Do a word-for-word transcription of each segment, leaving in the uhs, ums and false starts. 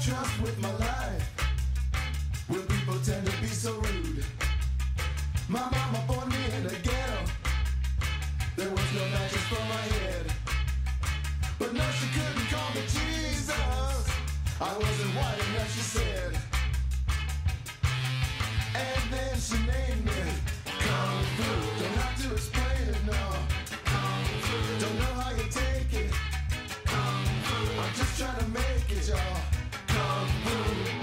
trust with my life. When people tend to be so rude. My mama born me in a ghetto. There was no mattress for my head. But no, she couldn't call me Jesus. I wasn't white enough, she said. And then she named me Kung Fu. Don't have to explain it, no. Kung Fu. Don't know how you take it. Kung Fu. I'm just trying to make it, y'all. Kung Fu.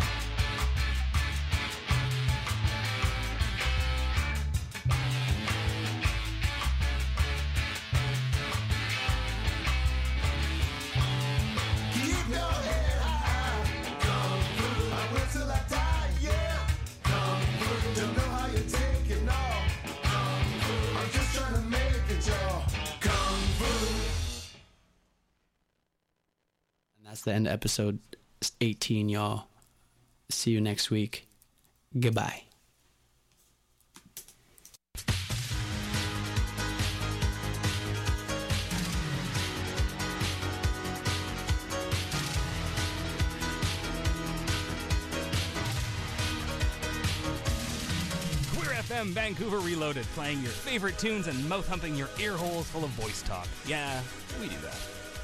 That's the end of episode eighteen, y'all. See you next week. Goodbye. Queer F M Vancouver Reloaded, playing your favorite tunes and mouth-humping your ear holes full of voice talk. Yeah, we do that.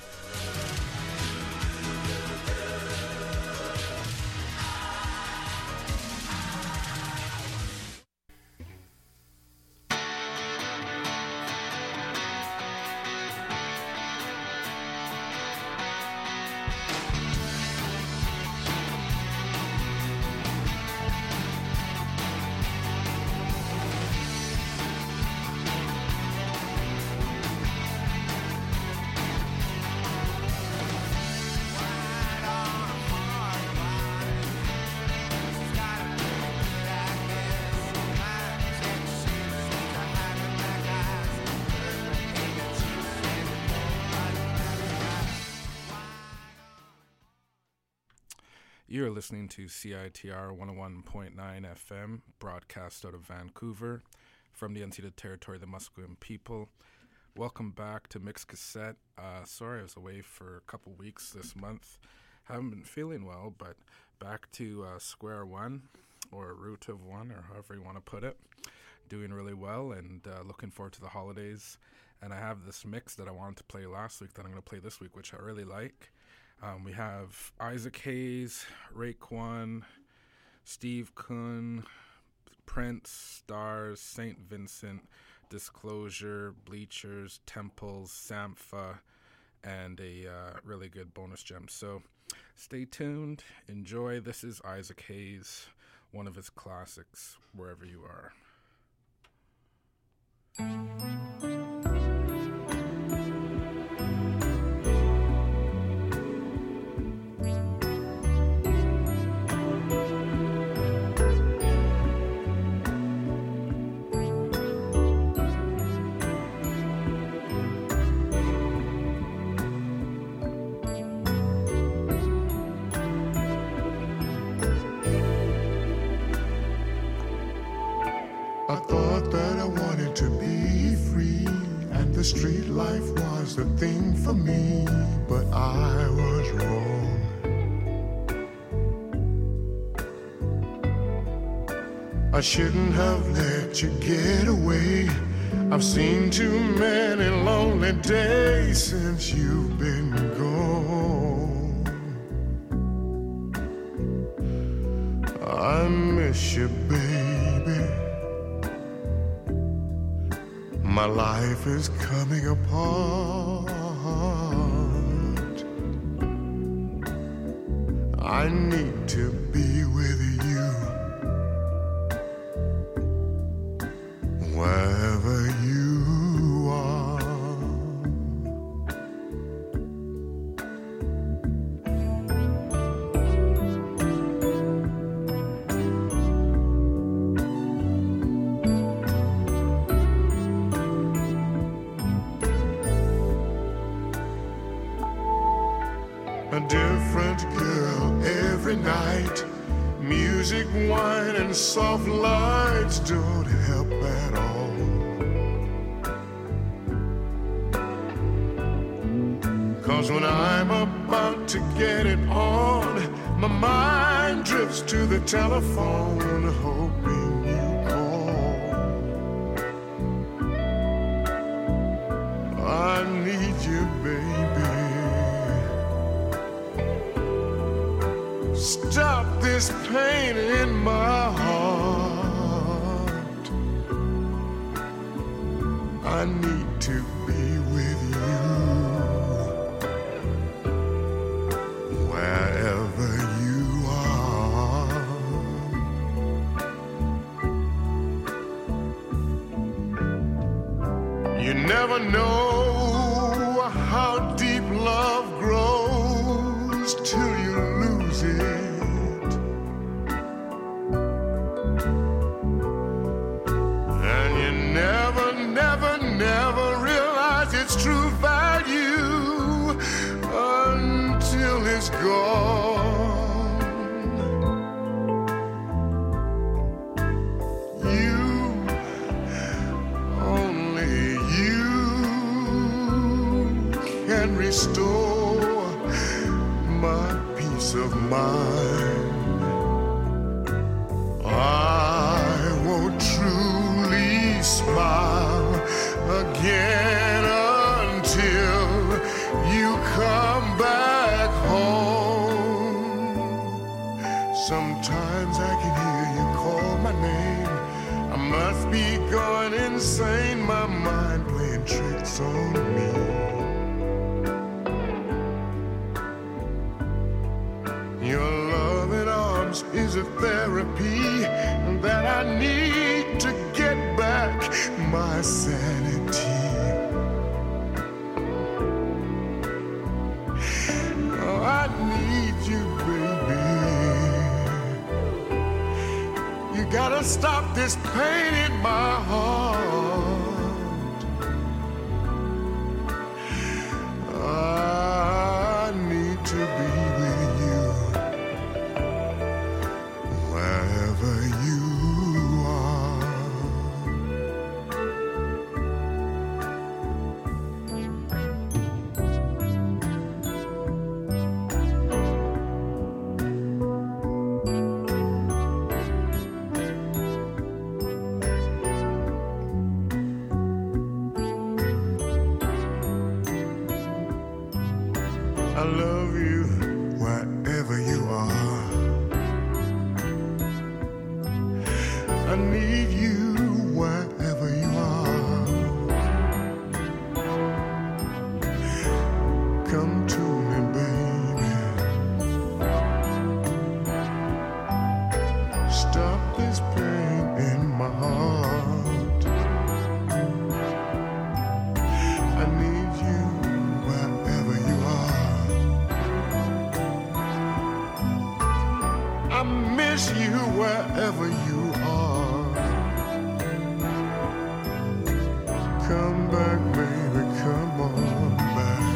You're listening to C I T R one oh one point nine F M, broadcast out of Vancouver, from the unceded territory of the Musqueam people. Welcome back to Mixed Cassette. Uh, sorry I was away for a couple weeks this month. Haven't been feeling well, but back to uh, square one, or root of one, or however you want to put it. Doing really well and uh, looking forward to the holidays. And I have this mix that I wanted to play last week that I'm going to play this week, which I really like. Um, we have Isaac Hayes, Raekwon, Steve Kuhn, Prince, Stars, Saint Vincent, Disclosure, Bleachers, Temples, Sampha, and a uh, really good bonus gem. So stay tuned, enjoy. This is Isaac Hayes, one of his classics, wherever you are. The street life was the thing for me, but I was wrong. I shouldn't have let you get away. I've seen too many lonely days since you've been gone. I miss you, baby. My life is coming apart. I need to be with you wherever you are. A different girl every night. Music, wine, and soft lights don't help at all. Cause when I'm about to get it on, my mind to the telephone, hoping you call. I need you, baby. Stop this pain in my heart. I need to be with you wherever you are. You never know how deep love grows till you lose it. And you never, never, never realize its true value until it's gone. You, only you can restore my peace of mind. I won't truly smile again until you come back home. Sometimes I can hear you call my name. I must be going insane, my mind playing tricks on me. Your loving arms is a therapy that I need to get back my sanity. Oh, I need you, baby. You gotta stop this pain in my heart. I need to be with you wherever you are. I love you wherever you are. I need you wherever you are. Come to me, baby. Stop this pain in my heart. I need you wherever you are. I miss you wherever you are. Come back, baby, come on back.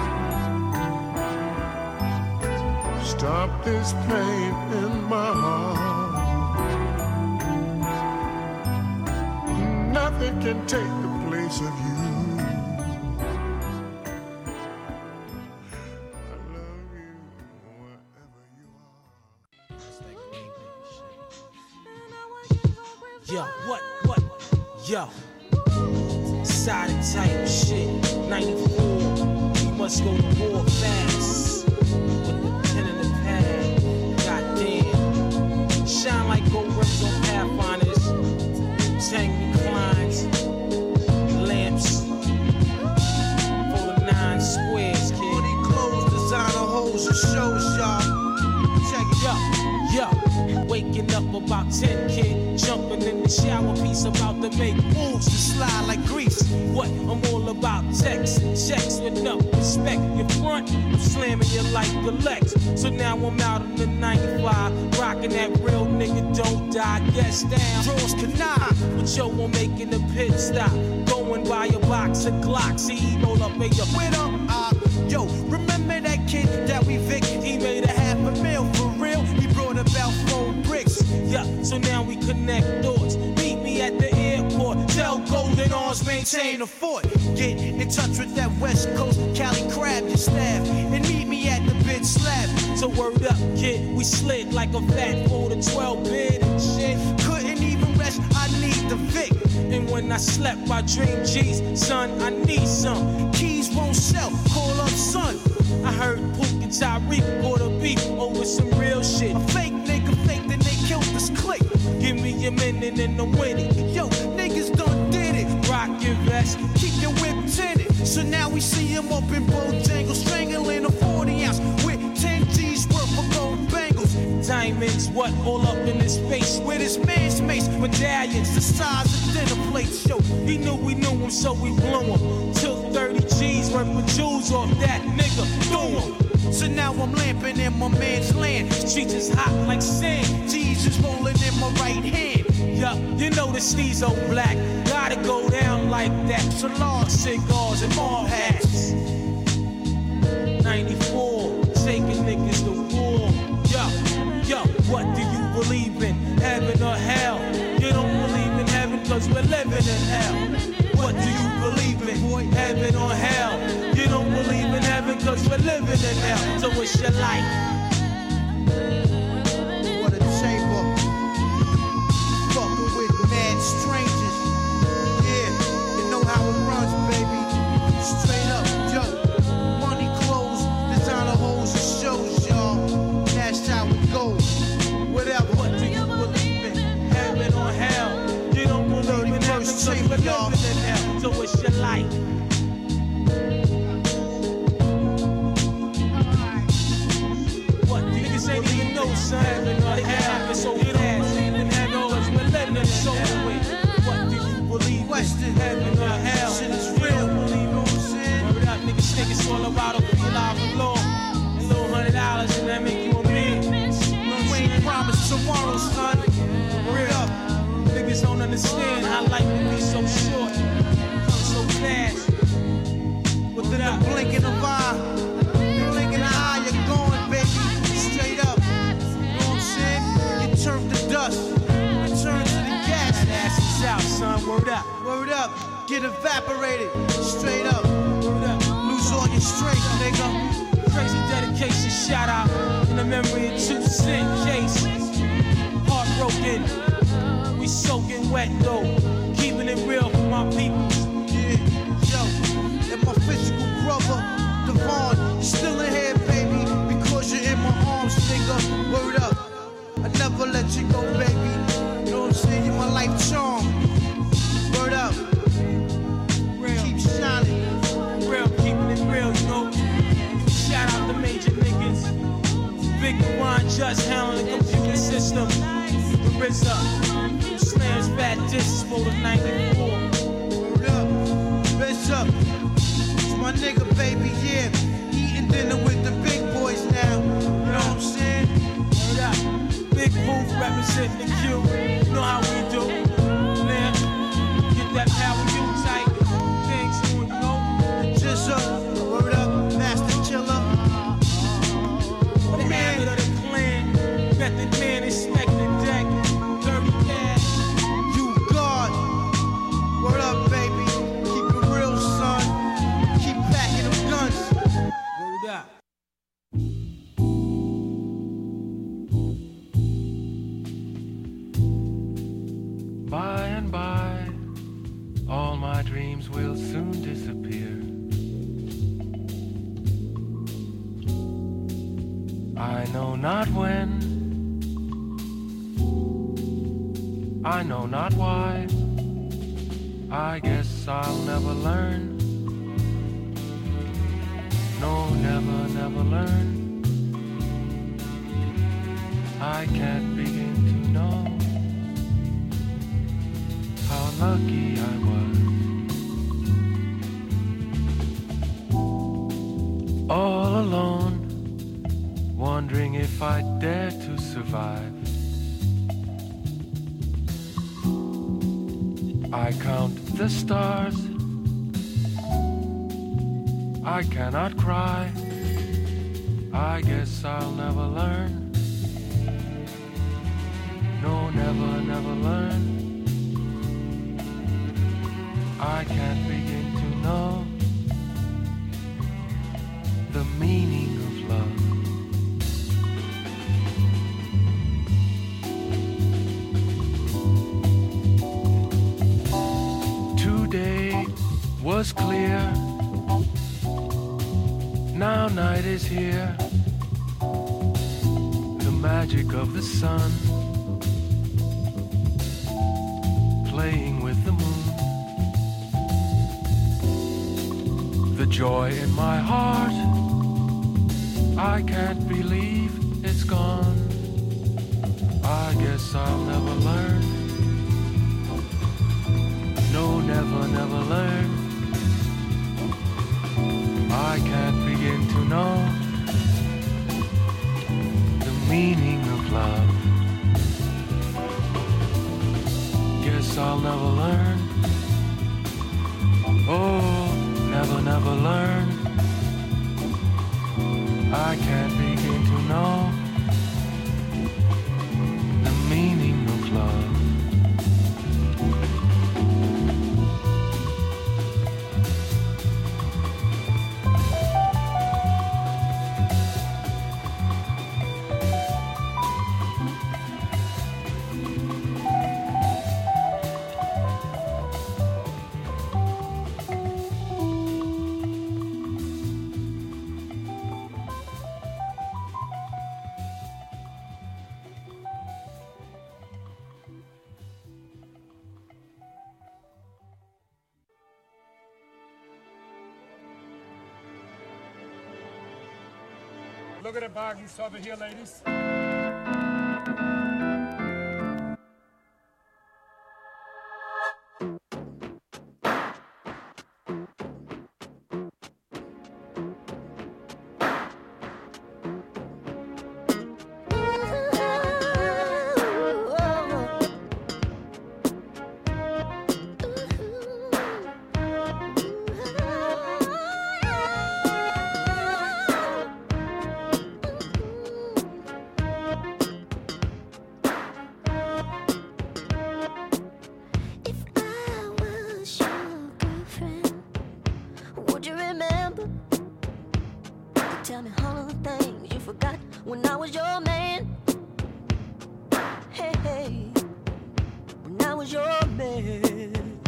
Stop this pain in my heart. Nothing can take the place of you. I love you wherever you are. Yo, what, what, yo. Side and type shit, ninety-four. We must go to war fast. With the pen and the pad, goddamn. Shine like gold rims on Pathfinders. Tank reclines, lamps. For the nine squares, kid. Money clothes, designer hoes and shows, y'all. Check it out. Yo, waking up about ten, kid. Jumping in the shower, piece about to make moves to slide like grease. What? I'm all about text, checks with no respect. Your front, I'm slamming you like the Lex. So now I'm out in the ninety-five, rocking that real nigga don't die. Guess down, draws canine. But yo, I'm making a pit stop, going by a box of Glocks. He roll up in your With him, uh, yo, remember that kid that we vicked? He made a half a mil for real. He brought about four bricks. Yeah, so now we connect doors. Meet me at the airport. Tell Golden Arms maintain the fort. Get in touch with that West Coast Cali crab, your staff, and meet me at the bitch slab. slab. So word up, kid, we slid like a fat four to twelve bid and shit. Couldn't even rest, I need the Vic. And when I slept, I dreamed G's, son, I need some. Keys won't sell, call up son. I heard Pook and Tyreek caught a beef over some real shit. A fake nigga fake, then they killed this clique. Give me a minute and I'm winning. Yo, niggas done did it. Rock your vest, keep your whip tinted. So now we see him up in Bojangles, strangling a forty ounce with ten G's worth of gold bangles. Diamonds, what all up in his face? With his man's mace, medallions, the size of dinner plates. Yo, he knew we knew him, so we blew him. Took thirty G's worth of jewels off that nigga, threw him. So now I'm lamping in my man's land. Streets is hot like sand. G's is rolling in my right hand. Yeah, you know the steez old black. Gotta go down like that. So long cigars and more hats. ninety-four, taking niggas to war. Yo, yo, what do you believe in? Heaven or hell? You don't believe in heaven cause we're living in hell. What do you believe in? Heaven or hell? You don't believe in heaven cause we're living in hell. So what's your life? What a chamber. Fucking with mad strangers. Yeah, you know how it runs, baby. Straight up, yo. Money, clothes, designer hoes and shows, y'all. That's how it goes. Whatever. What do you believe in? Heaven or hell? You don't believe in heaven cause we're living in hell. So what's your life? What niggas ain't even know, son. Heaven or hell? It's so fast. In heaven cause we're living in so way. What do you believe in? Question. Heaven or hell? Shit is You real. don't believe in what I'm saying? Word up, niggas think it's all about a feel live and law. A little hundred dollars and that make you a man. You ain't promised tomorrow, son. Word up, niggas don't understand how life can be so short, come so fast. Within the blink of an eye, the blink of an eye, you're going, baby. Straight up. You know what I'm saying? You turn to dust. You turn to the gas. Ass is out, son. Word up, Word up. Get evaporated. Straight up. word up. Lose all your strength, nigga. Crazy dedication, shout out in the memory of two cent case. Heartbroken, we soaking wet though, keeping it real for my people. Yeah, yo. And my physical brother, Devon, you're still in here, baby, because you're in my arms, nigga. Word up. I never let you go, baby. You know what I'm saying? You're my life charm. Word up. Real, Keep shining. real, keeping it real, you know. Shout out the major niggas. Big One just handling the computer system. The R Z A, Slams Fat Discs for the ninety-four. Word up. Rest up. It's my nigga, baby, yeah. Eating dinner with the big boys now. You know what I'm saying? Word up. Big Booth representing the Q. You know how we do. Man, get that power you tight. Things on, you know. Just up. Word up. Master Killer. The habit of the clan. Method man, inspect the deck. Dirty cash. You God. Word up, baby. Keep it real, son. Keep packing them guns. Word up. By and by, all my dreams will soon disappear. I know not when, I know not why. I guess I'll never learn. No, never, never learn. I can't begin to know how lucky I was. All alone, wondering if I'd dare to survive. I count the stars, I cannot cry. I guess I'll never learn. No, never, never learn. I can't begin to know the meaning of love. was clear. Now night is here. The magic of the sun playing with the moon. The joy in my heart, I can't believe it's gone. I guess I'll never learn. No, never, never learn. I can't begin to know the meaning of love. Guess I'll never learn. Oh, never, never learn. I can't begin to know the meaning of love. Look at the bag you saw here, ladies. Tell me all of the things you forgot when I was your man. Hey, hey, when I was your man.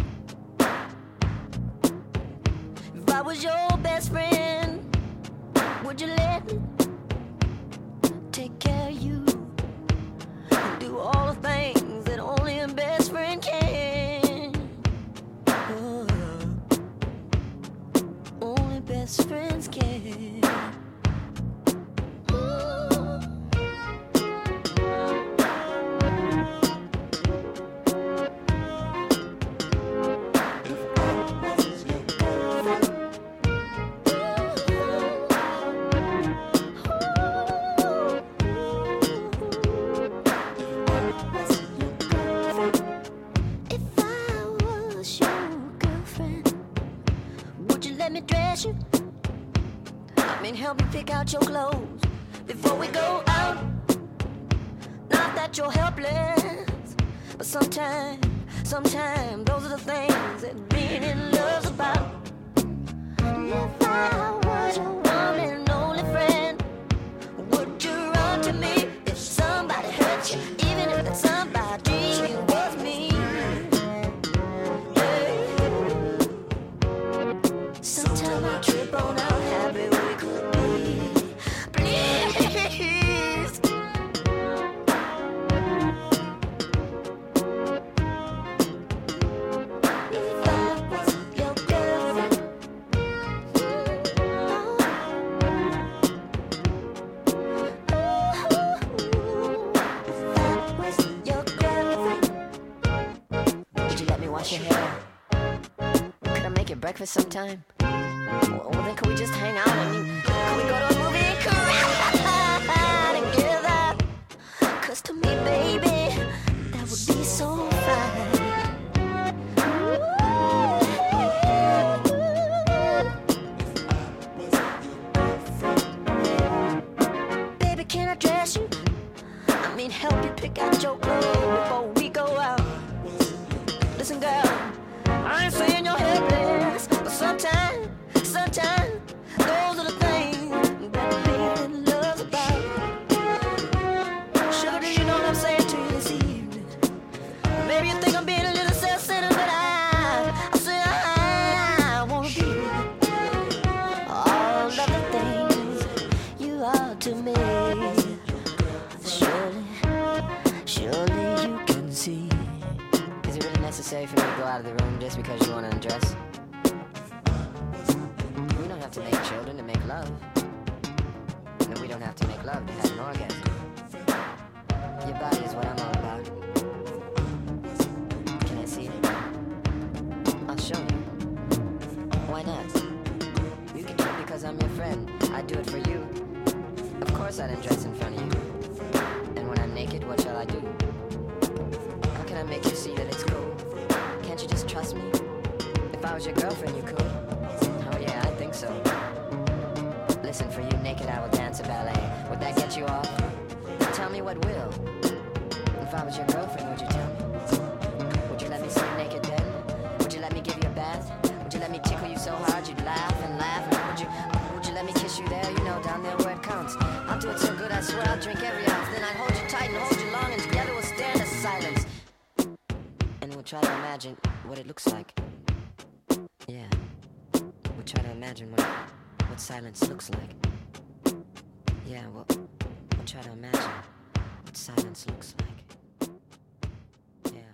If I was your best friend, would you let me take care of you and do all the things that only a best friend can? Oh, only best friends can. Help me pick out your clothes before we go out. Not that you're helpless, but sometimes, sometimes those are the things that being in love's about. If I was your one and only friend, would you run to me if somebody hurt you, even if that somebody was me? Hey. Sometimes I trip on how happy we could be. Please. If I was your girlfriend, if I was your girlfriend, would you let me wash your hair? Could I make you breakfast sometime? Well, then could we just hang out? I mean, could we go to a movie and cry together? Cause to me, baby, that would be so fine. Baby, can I dress you? I mean, help you pick out your clothes before we go out. Listen, girl, I ain't saying you're helpless, but sometimes, sometimes, those are the things that being love's about. Sugar, do you know what I'm saying to you this evening? Maybe you think I'm being a little self-centered, but I, I say I, I wanna out of the room just because you want to undress. We don't have to make children to make love. And we don't have to make love to have an orgasm. Your body is what I'm all about. Can I see it? I'll show you. Why not? You can do it because I'm your friend. I'd do it for you. Of course I'd undress in front of you. And when I'm naked, what shall I do? How can I make you see that it's cool? Can't you just trust me? If I was your girlfriend, you could. Oh yeah, I think so. Listen, for you naked, I will dance a ballet. Would that get you off? Tell me what will. If I was your girlfriend, would you tell me? Would you let me see you naked then? Would you let me give you a bath? Would you let me tickle you so hard you'd laugh and laugh? And would you, would you let me kiss you there? You know, down there where it counts. I'll do it so good, I swear I'll drink every ounce. Then I'd hold you tight and hold you long, and together we'll stand in silence. And we'll try to imagine what it looks like. Yeah. We'll try to imagine what, what silence looks like. Yeah, well, we'll try to imagine what silence looks like. Yeah.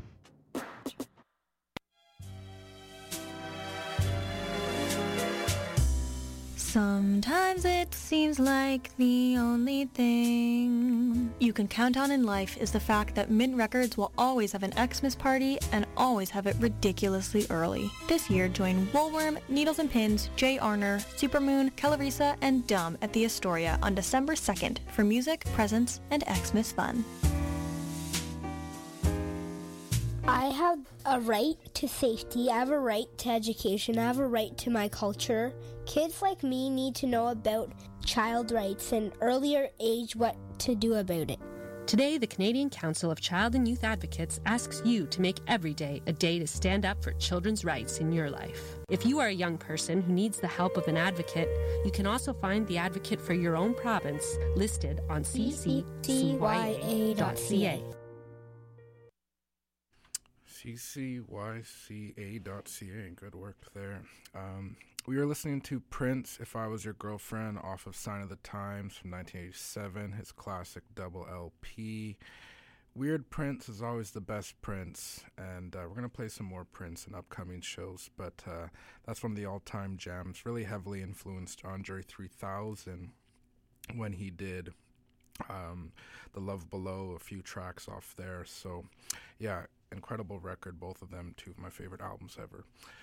Sometimes it seems like the only thing you can count on in life is the fact that Mint Records will always have an Xmas party and always have it ridiculously early. This year, join Woolworm, Needles and Pins, Jay Arner, Supermoon, Calarisa, and Dumb at the Astoria on December second for music, presents, and Xmas fun. I have a right to safety, I have a right to education, I have a right to my culture. Kids like me need to know about child rights and earlier age what to do about it. Today, the Canadian Council of Child and Youth Advocates asks you to make every day a day to stand up for children's rights in your life. If you are a young person who needs the help of an advocate, you can also find the advocate for your own province listed on c c c y a dot c a. c c y c a dot c a. Good work there. Um, we were listening to Prince, If I Was Your Girlfriend, off of Sign of the Times from nineteen eighty-seven, his classic double L P. Weird Prince is always the best Prince, and uh, we're going to play some more Prince in upcoming shows, but uh, that's one of the all-time jams, really heavily influenced Andre three thousand when he did um, The Love Below, a few tracks off there. So, yeah, incredible record, both of them, two of my favorite albums ever.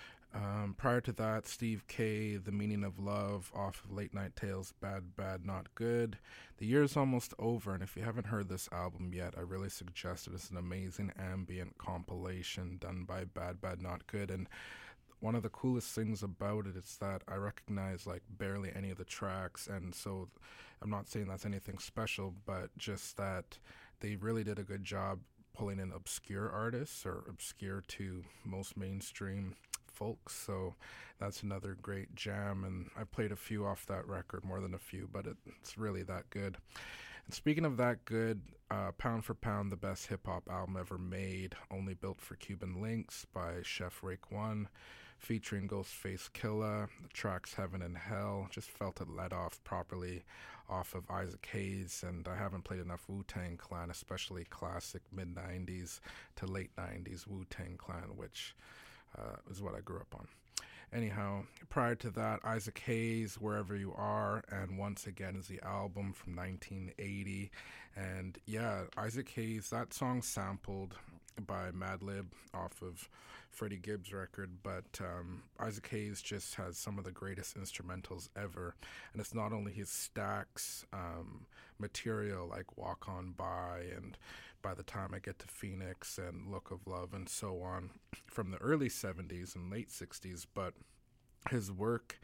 Um, prior to that, Steve K, The Meaning of Love, off of Late Night Tales, Bad, Bad, Not Good. The year's almost over, and if you haven't heard this album yet, I really suggest it. It's an amazing ambient compilation done by Bad, Bad, Not Good, and one of the coolest things about it is that I recognize like barely any of the tracks, and so I'm not saying that's anything special, but just that they really did a good job pulling in obscure artists, or obscure to most mainstream folks, so that's another great jam, and I played a few off that record, more than a few, but it, it's really that good. And speaking of that good, uh, Pound for Pound, the best hip-hop album ever made, Only Built for Cuban Links by Chef Raekwon, featuring Ghostface Killah. The tracks Heaven and Hell, just felt it let off properly off of Isaac Hayes, and I haven't played enough Wu-Tang Clan, especially classic mid-nineties to late nineties Wu-Tang Clan, which uh, is what I grew up on. Anyhow, prior to that, Isaac Hayes, Wherever You Are, and Once Again is the album from nineteen eighty. And yeah, Isaac Hayes, that song sampled by Madlib off of Freddie Gibbs' record, but um, Isaac Hayes just has some of the greatest instrumentals ever. And it's not only his Stax um, material like Walk On By and By the Time I Get to Phoenix and Look of Love and so on from the early seventies and late sixties, but his work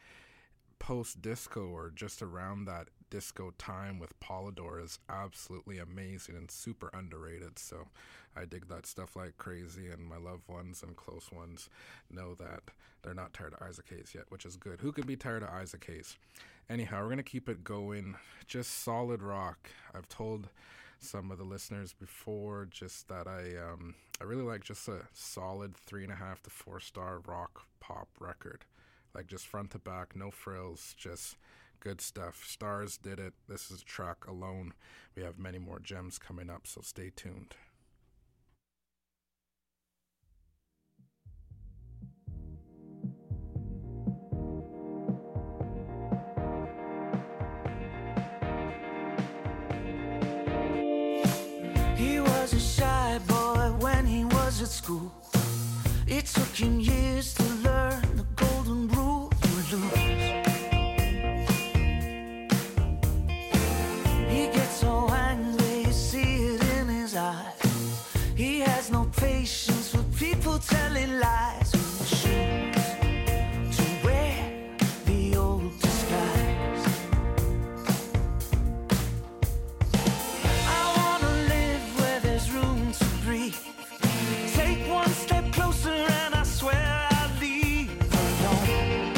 post-disco or just around that disco time with Polydor is absolutely amazing and super underrated. So I dig that stuff like crazy, and my loved ones and close ones know that they're not tired of Isaac Hayes yet, which is good. Who can be tired of Isaac Hayes? Anyhow, we're going to keep it going. Just solid rock. I've told some of the listeners before just that I um, I really like just a solid three and a half to four star rock pop record. Like just front to back, no frills, just good stuff. Stars did it. This is a track alone. We have many more gems coming up, so stay tuned. school. It took him years to learn the golden rule: you lose. He gets so angry, you see it in his eyes. He has no patience for people telling lies. Who choose to wear the old disguise? I wanna live where there's room to breathe. Take one step closer and I swear I'll leave alone.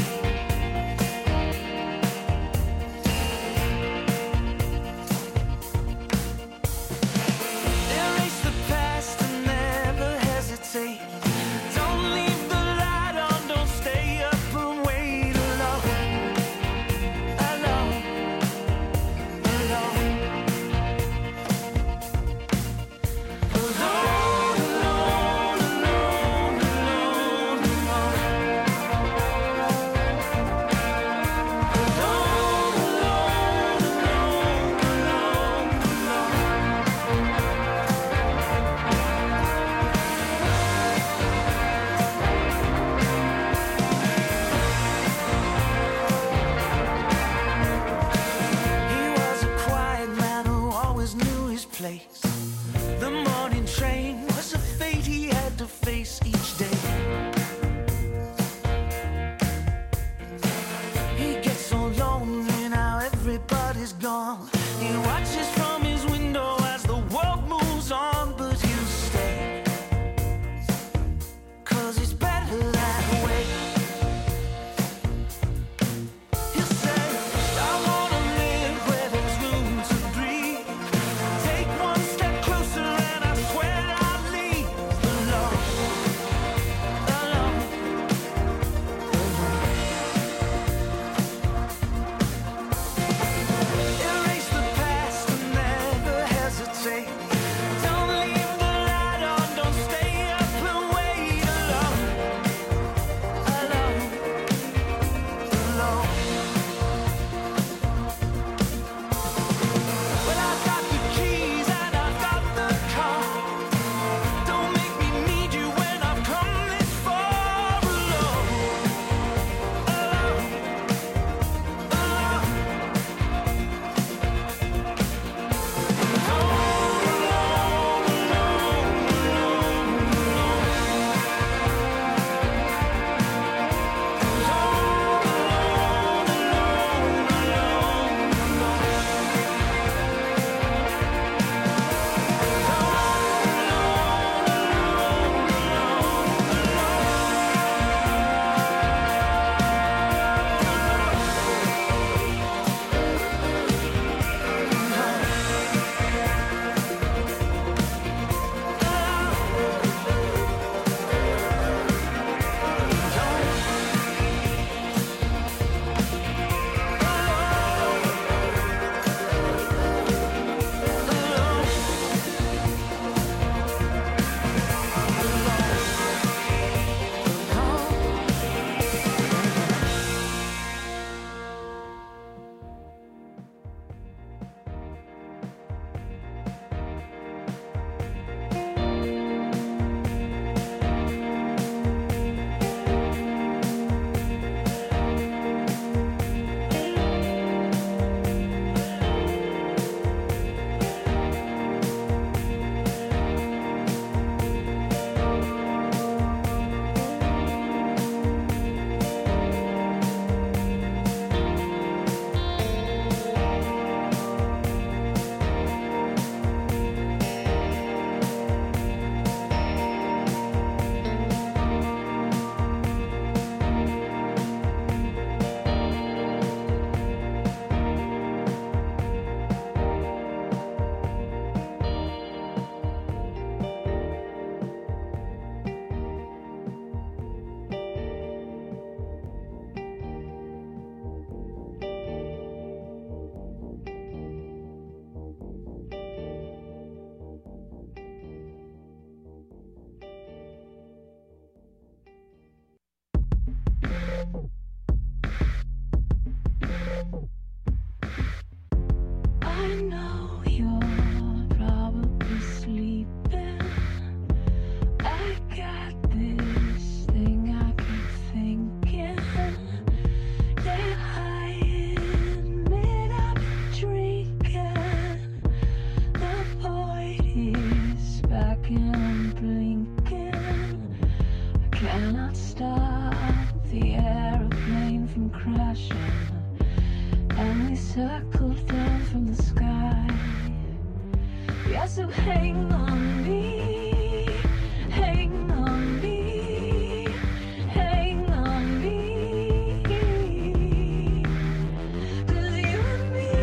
Erase the past and never hesitate. Don't leave the light on, don't stay up and wait alone. Alone, alone. Alone, alone, alone, alone, alone. Alone, alone, alone, alone. He was a quiet man who always knew his place. The morning train was a fate he had to face each day. He gets so lonely now everybody's gone. He watches from his window as the world moves on, but he'll stay, 'cause it's better that way. He'll say, I wanna live where there's room to breathe. Take one step closer and I swear So hang on me, hang on me, hang on me. 'Cause you and me,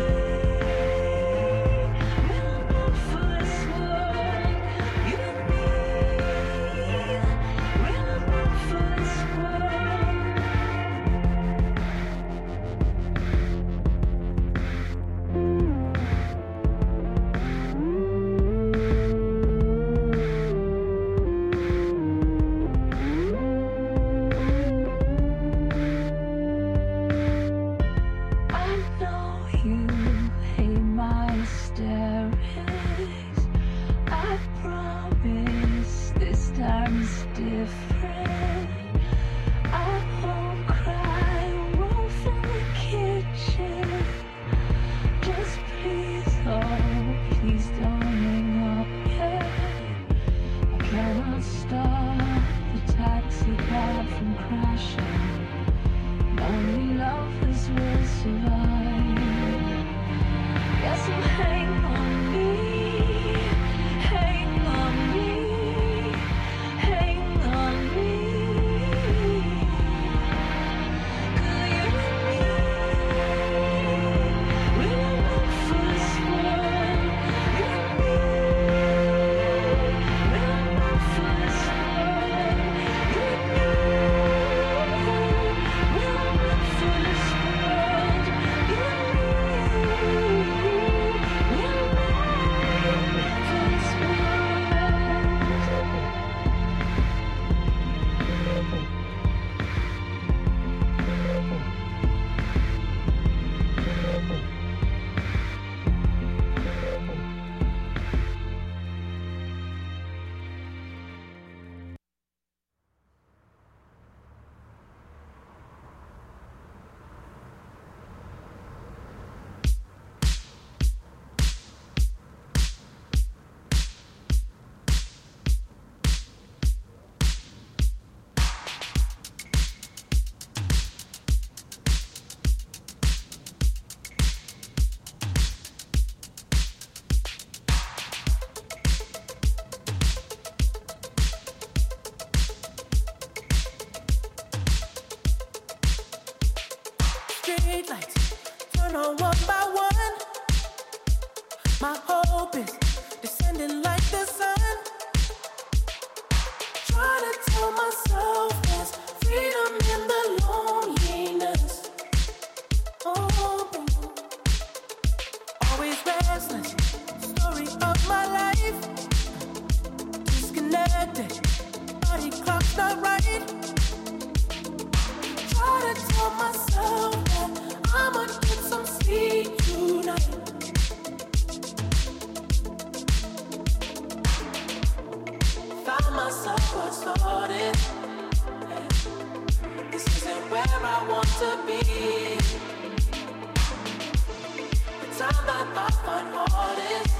we're not for this world. You and me, we're not for this world. I know you hate my hysterics. I promise this time's different. I won't cry, won't fill the kitchen. Just please, oh, please don't hang up yet. I cannot stop the taxi cab from crashing. Only lovers will survive. Yeah, so hang on me, hang on me, hang on me. 'Cause you and me, we're not for this world. You and me, we're not for this world. You and me, we're not for this world. You and me, we're not for this world. Street lights turn on one by one. My hope is descending like the sun. Try to tell myself there's freedom in the loneliness. Oh, always restless. Story of my life. Disconnected. Body clock's not right. Try to tell myself that I'ma get some sleep tonight. Found myself what started. This isn't where I want to be. The time that I find hardest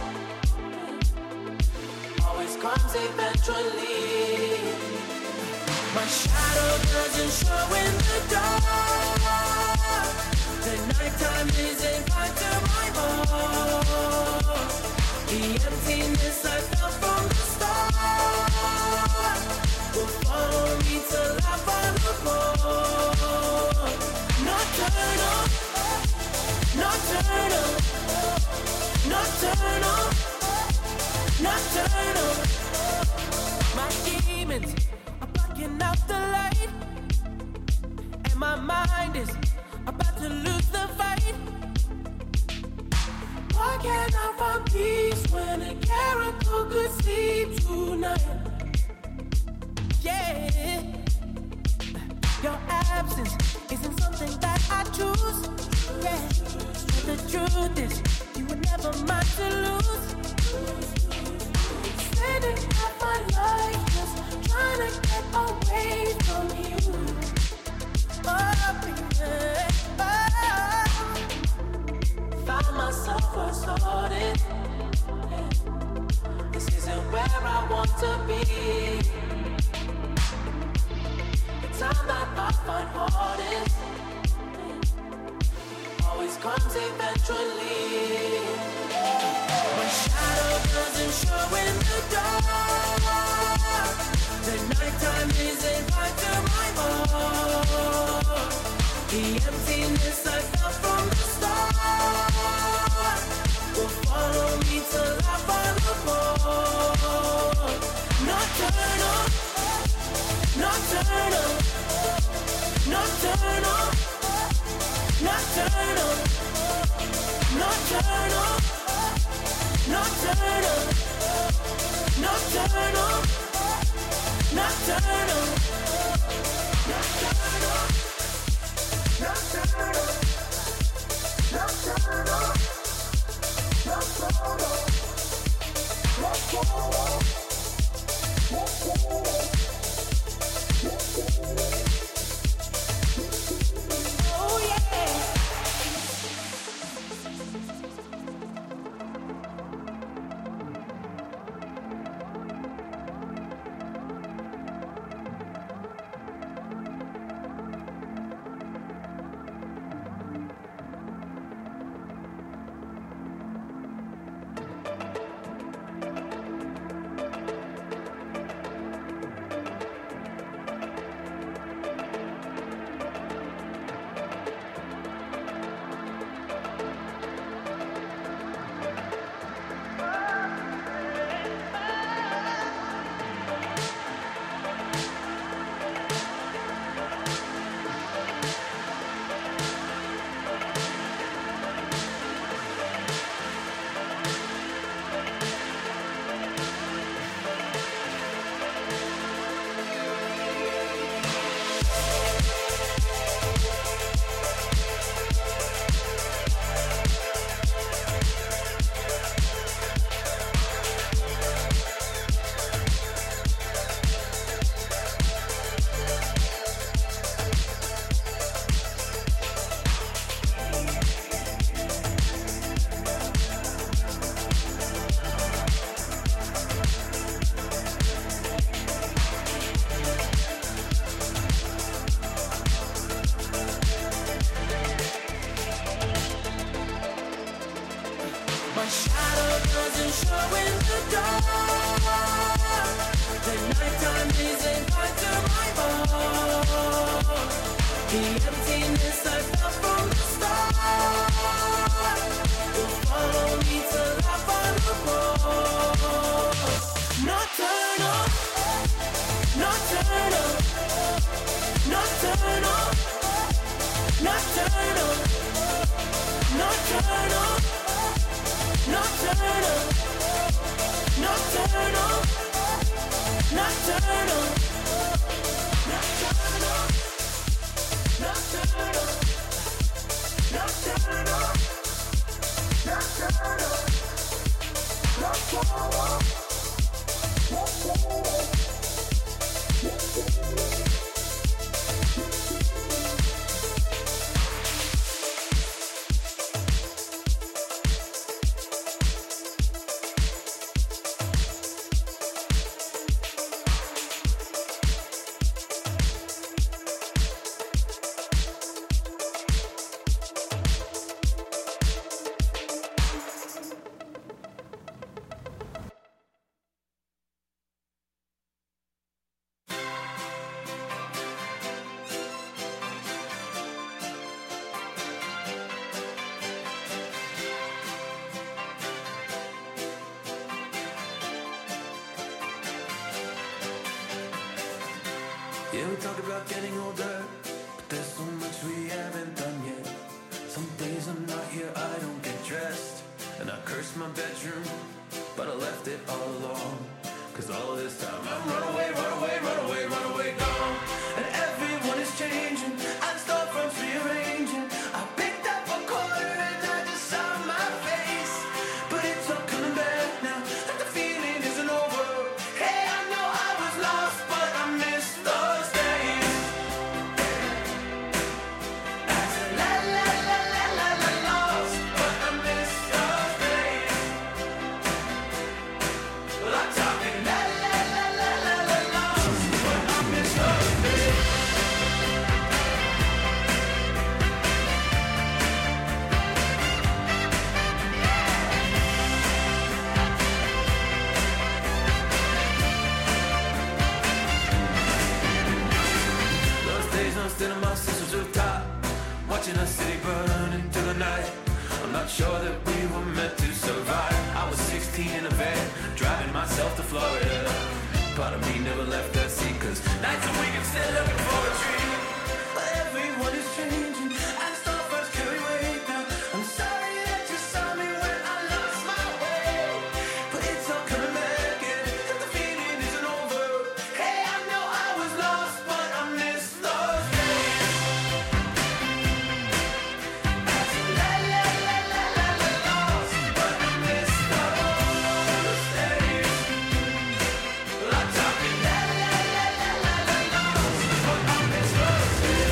always comes eventually. My shadow doesn't show in the dark. The nighttime isn't kind to my heart. The emptiness I felt from the start will follow me till I find the port. Nocturnal, nocturnal, nocturnal, nocturnal. My demons blocking out the light, and my mind is about to lose the fight. Why can't I find peace when a character could sleep tonight? Yeah, your absence isn't something that I choose. Yeah, but the truth is, you would never mind to lose. Spending half my life just trying to get away from you. Oh, baby, oh. Found myself where I started. This isn't where I want to be. The time that I find hardest always comes eventually. My shadow doesn't show in the dark. The nighttime isn't right to my heart. The emptiness I felt from the start will follow me till I fall apart. Nocturnal, nocturnal, nocturnal, nocturnal, nocturnal, nocturnal, nocturnal, nocturnal, nocturnal, nocturnal, nocturnal, nocturnal, nocturnal. Oh yeah. Yeah, we talk about getting older, but there's so much we haven't done yet. Some days I'm not here, I don't get dressed, and I curse my bedroom, but I left it all alone. Cause all this time I'm run away, run away, run away, run away, gone. And everyone is changing, and storefronts rearranging. I picked up a quarter and I just saw my face, but it's all coming back now, and the feeling isn't over. Hey, I know I was lost, but I missed those days. I said la la la la la la lost, but I missed those days. Well, I'm talking la la la la la la lost, but I missed those days. watching a city burn into the night. I'm not sure that we were meant to survive. I was sixteen in a van, driving myself to Florida. Part of me never left that seat, cause nights are weak and still looking for a dream. But everyone is changing, and storefronts carry weight now. I'm sorry that you saw me when I lost my way, but it's all coming back again, and the feeling isn't over. Hey, I know I was lost, but I miss those days. I said, la la la la la la lost, but I miss those days. Well, I'm talking la la la la la la lost, but I miss those days.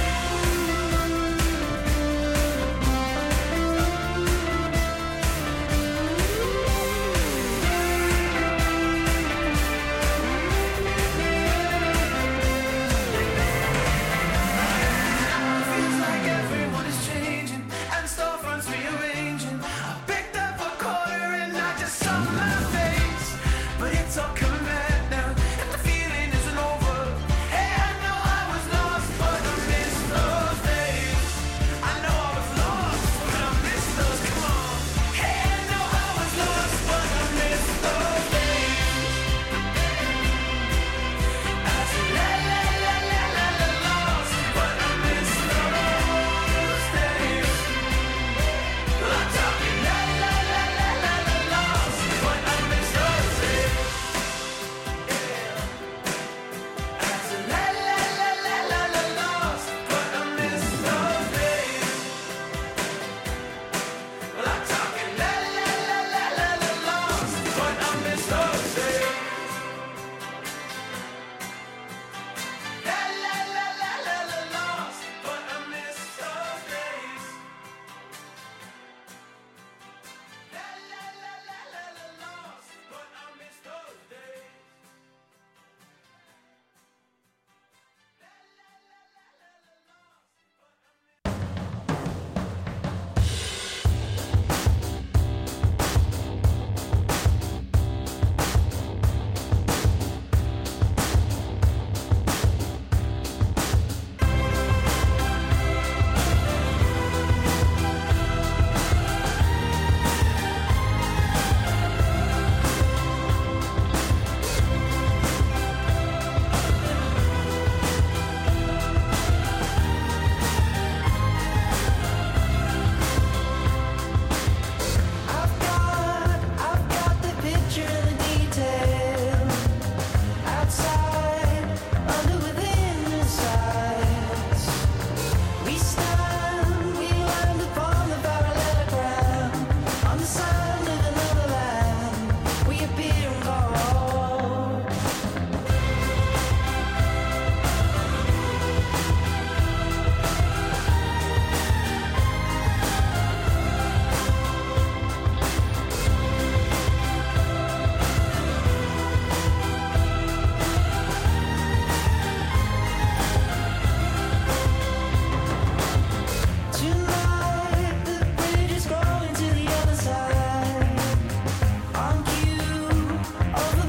Feels like everyone is changing and storefronts rearranging. I picked up a quarter and I just saw my face, but it's all coming back now, and the feeling isn't over. Hey, I know I was lost, but I miss those days. I know I was lost, but I miss those. Come on. Hey, I know I was lost, but I miss those days. I said la la la la la la lost, but I miss those days. Well, I'm talking la la la la la la lost, but I miss those days. I said la la la la la la lost, but I miss those days. Well, I'm talking la la la la la la lost, but I miss those days. La la la la la la lost, but I miss those days. La la la la la la lost, but I miss those days. I've got, I've got the picture and the detail. Outside, under, within the sights. We stand, we land upon the parallelogram. On the sand of another land, we appear and call. Tonight, the bridge is going to the other side. On cue, over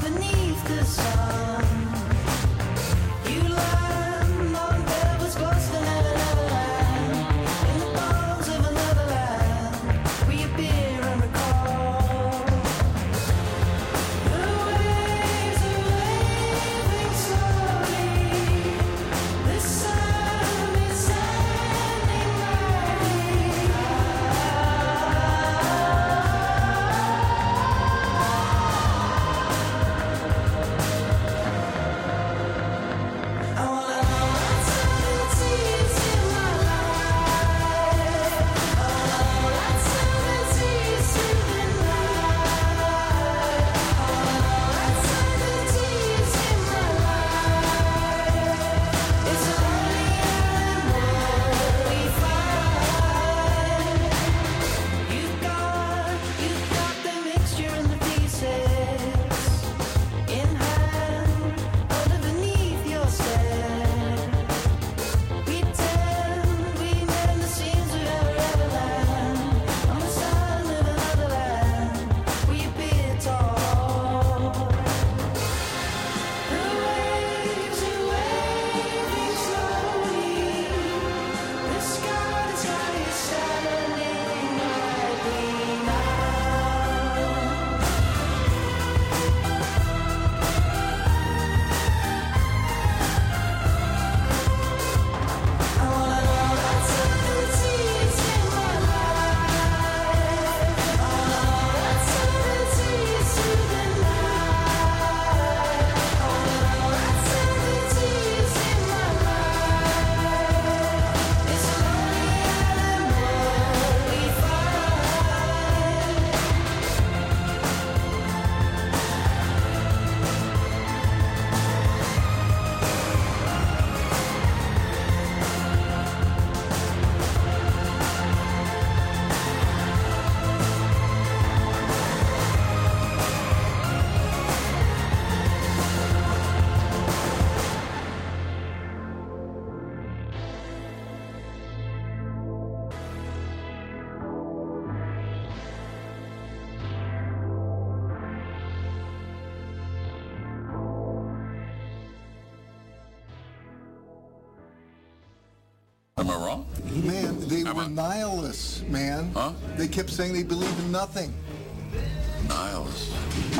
Am I wrong? Man, they were nihilists, man. Huh? They kept saying they believe in nothing. Nihilists.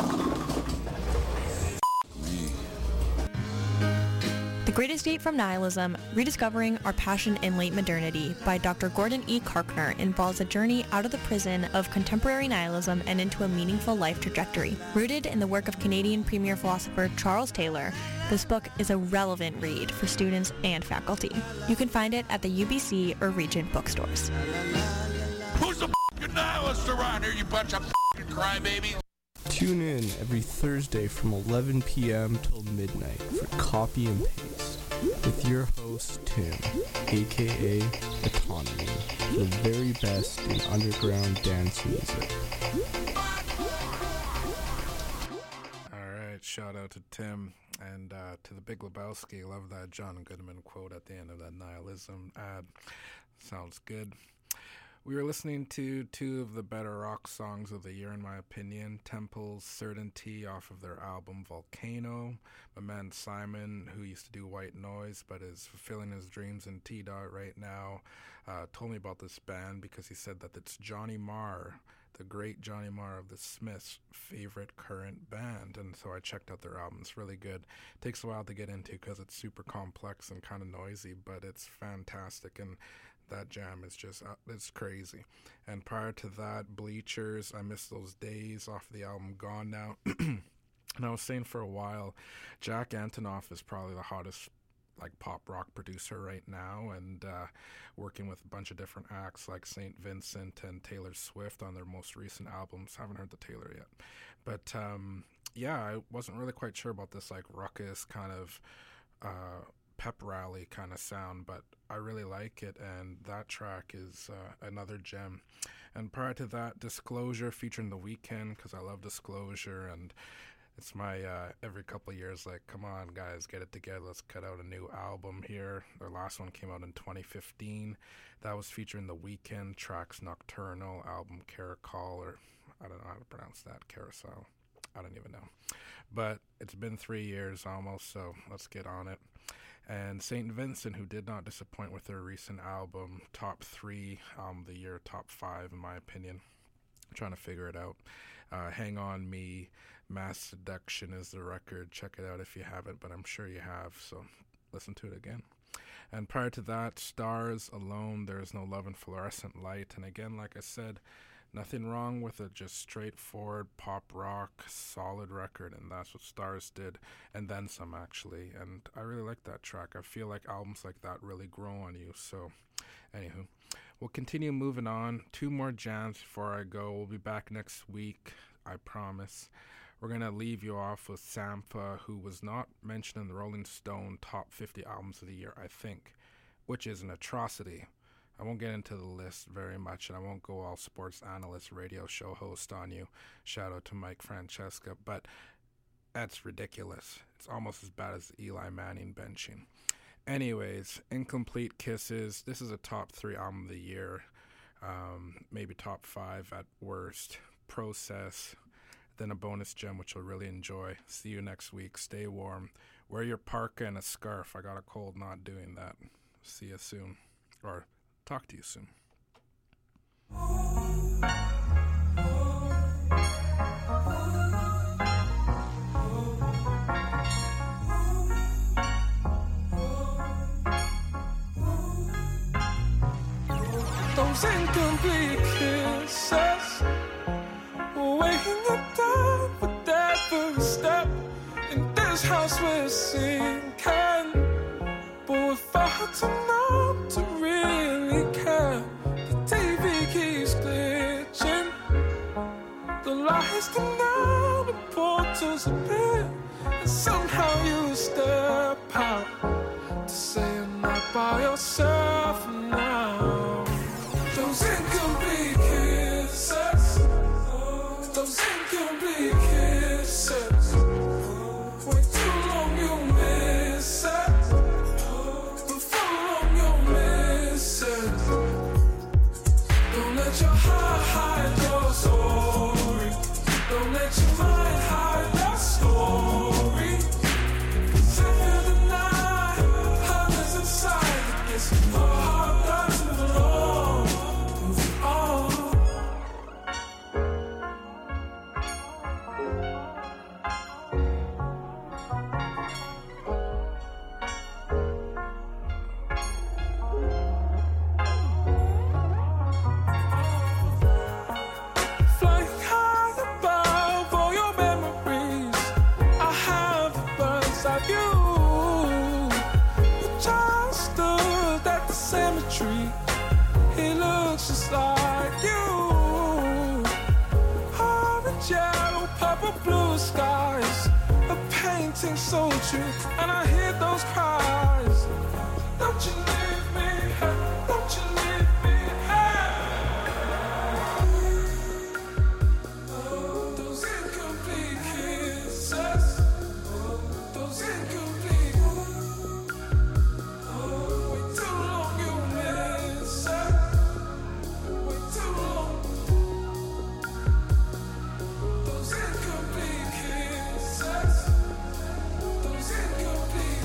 Me. The Great Escape from Nihilism, Rediscovering Our Passion in Late Modernity by Doctor Gordon E. Karkner involves a journey out of the prison of contemporary nihilism and into a meaningful life trajectory. Rooted in the work of Canadian premier philosopher Charles Taylor, this book is a relevant read for students and faculty. You can find it at the U B C or Regent bookstores. Who's the f***ing nihilist around here, you bunch of f***ing crybabies? Tune in every Thursday from eleven p.m. till midnight for Copy and Paste with your host Tim, aka Autonomy, the very best in underground dance music. Alright, shout out to Tim and uh, to the Big Lebowski. Love that John Goodman quote at the end of that nihilism ad. Sounds good. We were listening to two of the better rock songs of the year, in my opinion. Temple's Certainty off of their album Volcano. My man Simon, who used to do White Noise but is fulfilling his dreams in T-Dot right now, uh, told me about this band because he said that it's Johnny Marr, the great Johnny Marr of the Smiths' favorite current band. And so I checked out their album. It's really good. It takes a while to get into because it's super complex and kind of noisy, but it's fantastic. And that jam is just, uh, it's crazy. And prior to that, Bleachers, I Miss Those Days off the album Gone Now. And I was saying for a while, Jack Antonoff is probably the hottest like pop rock producer right now, and uh, working with a bunch of different acts like Saint Vincent and Taylor Swift on their most recent albums. Haven't heard the Taylor yet. But um, yeah, I wasn't really quite sure about this like ruckus kind of uh, pep rally kind of sound, but I really like it, and that track is uh, another gem. And prior to that, Disclosure featuring The Weeknd, because I love Disclosure, and it's my uh, every couple of years like, come on guys, get it together, let's cut out a new album here. Their last one came out in twenty fifteen. That was featuring The Weeknd, tracks Nocturnal, album Caracol, or I don't know how to pronounce that, Carousel, I don't even know. But it's been three years almost, so let's get on it. And Saint Vincent, who did not disappoint with their recent album, top three album of the year, top five in my opinion. I'm trying to figure it out. Uh, Hang On Me, Mass Seduction is the record. Check it out if you haven't, but I'm sure you have, so listen to it again. And prior to that, Stars, Alone, There Is No Love in Fluorescent Light. And again, like I said, nothing wrong with a just straightforward pop rock solid record, and that's what Stars did, and then some actually. And I really like that track. I feel like albums like that really grow on you. So anywho, we'll continue moving on. Two more jams before I go. We'll be back next week, I promise. We're going to leave you off with Sampha, who was not mentioned in the Rolling Stone top fifty albums of the year, I think, which is an atrocity. I won't get into the list very much, and I won't go all sports analyst, radio show host on you. Shout out to Mike Francesca, but that's ridiculous. It's almost as bad as Eli Manning benching. Anyways, Incomplete Kisses. This is a top three album of the year, um, maybe top five at worst. Process. Then a bonus gem, which you'll really enjoy. See you next week. Stay warm. Wear your parka and a scarf. I got a cold not doing that. See you soon. Or talk to you soon. Those incomplete kisses, weighing you down with every step. In this house we're sinking, but if I had to know to really care, the T V keeps glitching, the lights dim out, the portals appear, and somehow you step out to say you're not by yourself now. Those incomplete kisses, those incomplete kisses, way too long you miss it, before long you'll miss it. Don't let your heart hide your story, don't let your mind hide that story. 'Cause if you deny how there's inside, it gets blue skies, a painting so true, and I hear those cries. Don't you leave me, hey, don't you leave me, hey. Oh, those incomplete kisses, those incomplete. Oh, way too long you miss it, way too long. Those incomplete kisses, those incomplete.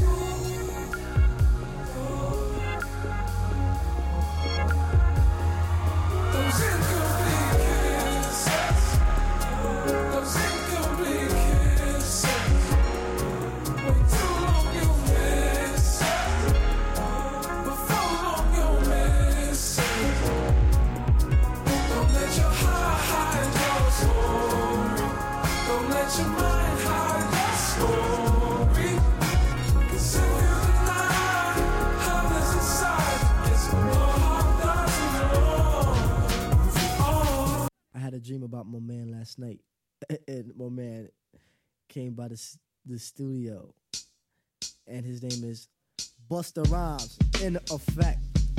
Those incomplete kisses, those incomplete kisses. Way too long you miss it, before long you miss it. Don't let your heart hide your story. Don't let your mind hide your story. 'Cause if you deny how there's inside, it's your heart doesn't know. I had a dream about my man last night, and my man came by the s- the studio, and his name is Busta Rhymes. In effect,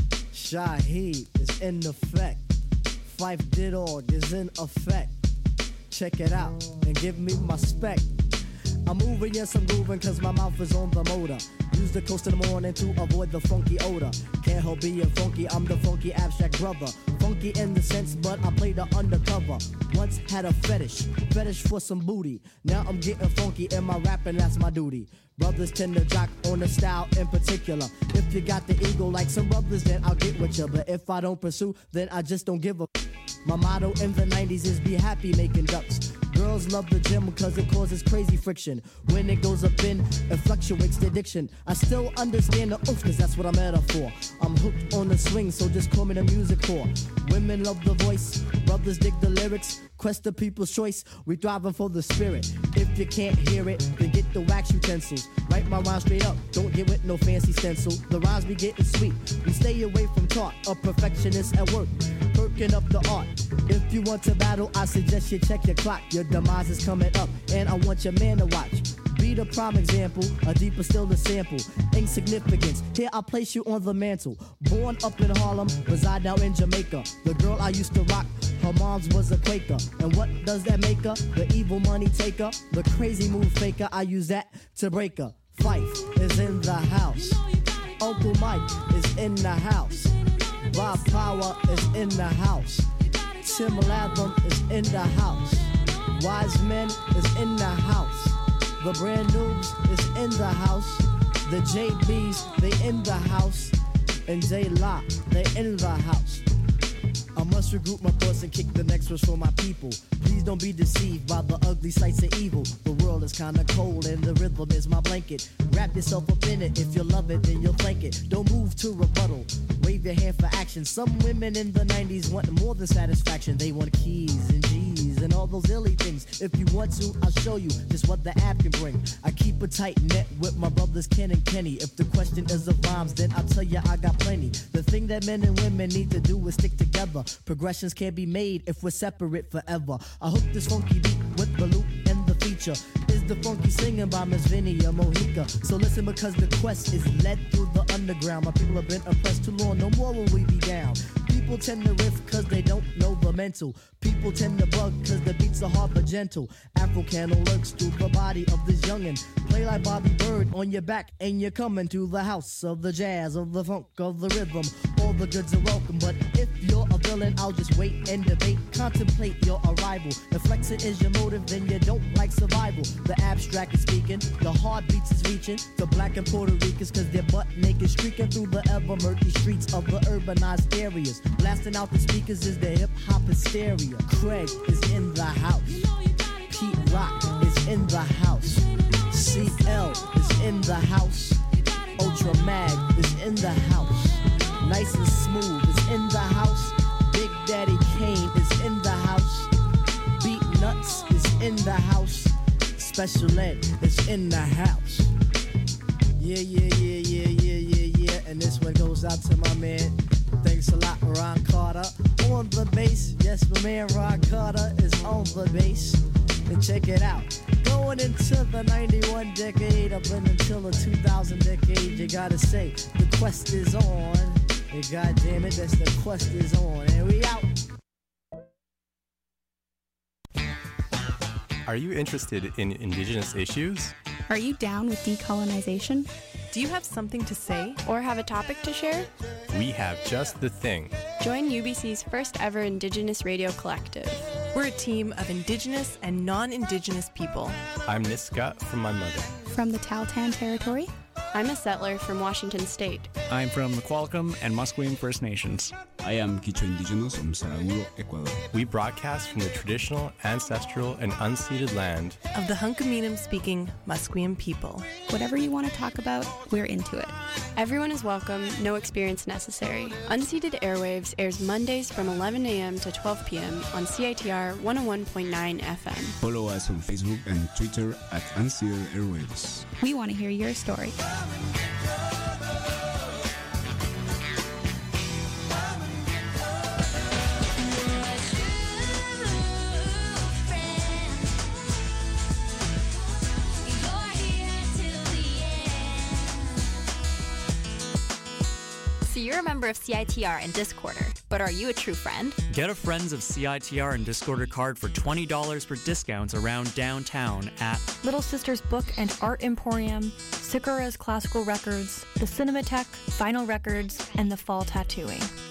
Shaheed is in effect, Fife Didog is in effect. Check it out and give me my spec. I'm moving, yes I'm grooving, cause my mouth is on the motor. Use the coast in the morning to avoid the funky odor. Can't help being funky, I'm the funky abstract brother. Funky in the sense, but I play the undercover. Once had a fetish, fetish for some booty. Now I'm getting funky in my rapping, that's my duty. Brothers tend to jock on the style in particular. If you got the ego like some brothers, then I'll get with you. But if I don't pursue, then I just don't give a. My motto in the nineties is be happy making ducks. Girls love the gym because it causes crazy friction. When it goes up in, it fluctuates the addiction. I still understand the oof, cause that's what I'm at her for. I'm hooked on the swing, so just call me the music whore. Women love the voice, brothers dig the lyrics. Quest the people's choice, we thriving for the spirit. If you can't hear it, then get the wax utensils. Write my rhyme straight up, don't get with no fancy stencil. The rhymes be getting sweet, we stay away from talk. A perfectionist at work, perking up the art. If you want to battle, I suggest you check your clock. Your demise is coming up, and I want your man to watch. Be the prime example, a deeper still the sample. Insignificance, here I place you on the mantle. Born up in Harlem, reside now in Jamaica. The girl I used to rock, her mom's was a Quaker. And what does that make her? The evil money taker, the crazy move faker. I use that to break her. Fife is in the house. Uncle Mike is in the house. Bob Power is in the house. Tim Latham is in the house. Wise Men is in the house. The Brand Noobs is in the house. The J Bs, they in the house. And J La, they in the house. I must regroup my thoughts and kick the next verse for my people. Please don't be deceived by the ugly sights of evil. The world is kinda cold and the rhythm is my blanket. Wrap yourself up in it, if you love it then you'll thank it. Don't move to rebuttal, wave your hand for action. Some women in the nineties want more than satisfaction. They want keys and G's and all those illy things. If you want to, I'll show you just what the app can bring. I keep a tight net with my brothers Ken and Kenny. If the question is of rhymes, then I'll tell you I got plenty. The thing that men and women need to do is stick together. Progressions can't be made if we're separate forever. I hook this funky beat with the loop and the feature is the funky singing by Miss Vinny or Mohica. So listen, because the quest is led through the underground. My people have been oppressed too long, no more will we be down. People tend to riff cause they don't know the mental. People tend to bug cause the beats are hard but gentle. Afro candle lurks through the body of this youngin'. Play like Bobby Bird on your back and you're coming to the house of the jazz, of the funk, of the rhythm. All the goods are welcome, but if you're a villain, I'll just wait and debate. Contemplate your arrival. If flexing is your motive, then you don't like survival. The abstract is speaking, the heartbeats is reaching to black and Puerto Ricans cause they're butt naked, streaking through the ever murky streets of the urbanized areas. Blasting out the speakers is the hip hop hysteria. Craig is in the house. Pete Rock is in the house. C L is in the house. Ultra Mag is in the house. Nice and Smooth is in the house. Big Daddy Kane is in the house. Beat Nuts is in the house. Special Ed is in the house. Yeah, yeah, yeah, yeah, yeah, yeah, yeah. And this one goes out to my man. Thanks a lot, Ron Carter. On the bass, yes, my man Ron Carter is on the bass. Then check it out. Going into the ninety-one decade, up and until the two thousand decade, you gotta say, the quest is on. And God damn it, that's the quest is on. And we out. Are you interested in Indigenous issues? Are you down with decolonization? Do you have something to say? Or have a topic to share? We have just the thing. Join U B C's first ever Indigenous Radio Collective. We're a team of Indigenous and non-Indigenous people. I'm Niska from my mother. From the Tahltan Territory. I'm a settler from Washington State. I'm from the Qualicum and Musqueam First Nations. I am Quichua Indigenous from Saraguro, Ecuador. We broadcast from the traditional, ancestral, and unceded land of the Hunkaminam-speaking Musqueam people. Whatever you want to talk about, we're into it. Everyone is welcome, no experience necessary. Unceded Airwaves airs Mondays from eleven a.m. to twelve p.m. on C I T R one oh one point nine F M. Follow us on Facebook and Twitter at Unceded Airwaves. We want to hear your story. So you're a member of C I T R and Discorder, but are you a true friend? Get a Friends of C I T R and Discorder card for twenty dollars for discounts around downtown at Little Sisters Book and Art Emporium, Sakura's Classical Records, the Cinematheque, Vinyl Records, and the Fall Tattooing.